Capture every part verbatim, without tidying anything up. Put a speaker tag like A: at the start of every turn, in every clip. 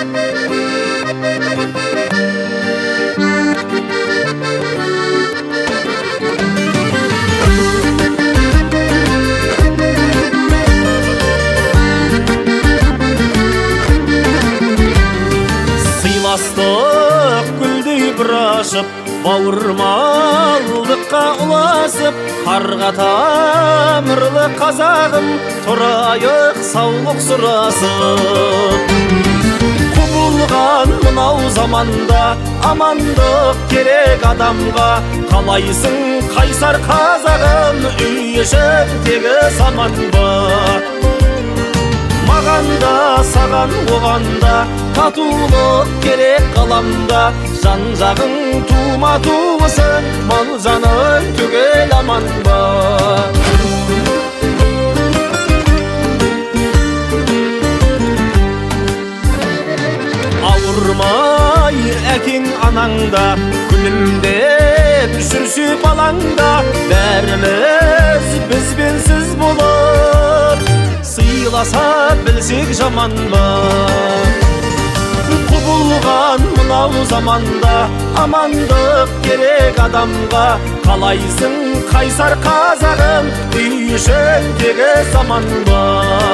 A: Сыйластық гүлдей бір ашып, бауырмалдыққа ұласып, қарға тамырлы қазағым, тұрайық саулық сұрасып. Құбылған мынау заманда амандық керек адамға, қалайсың қайсар қазағым, үй ішіндегі заман ба? Мағанда, саған, оғанда татулық керек қаламда, жан-жағың тума-туысын, мал жаның түгел аман ба? Ауырмай әкең анаңда, күлімдеп жүрсе балаңда, бәріміз бізбенсіз болып сыйласа білсек жаман ба? Құбылған мынау заманда амандық керек адамға, қалайсың қайсар қазағым, үй ішіндегі заман ба?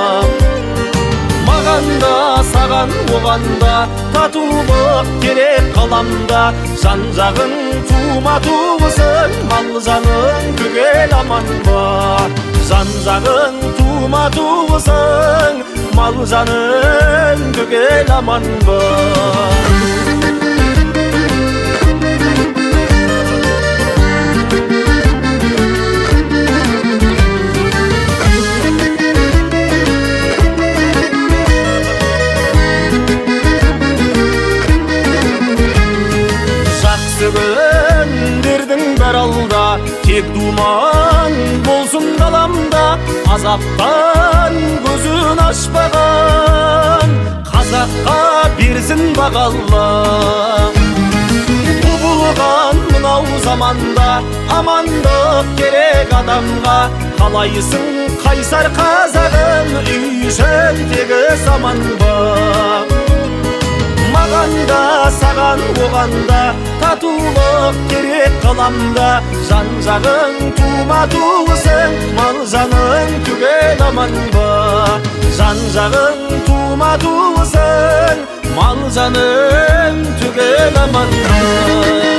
A: Мағанда, саған, оғанда татулық керек қаламда, жан-жағың тума-туысын, мал жаның түгел аман ба? Жан-жағың тума-туысын, мал жаның түгел аман ба? Күндердің бәр алда, тек думан болсын қаламда, азаптан көзін ашпаған қазаққа берсін бағалла. Құбылған мынау заманда амандық керек адамға, қалайсың қайсар қазағым, үй ішіндегі заман ба? Мағанда, саған, оғанда татулық керек қаламда, жан-жағың тума-туысын, мал жаның түгел аман ба? Жан-жағың тума-туысын, мал жаның түгел аман ба?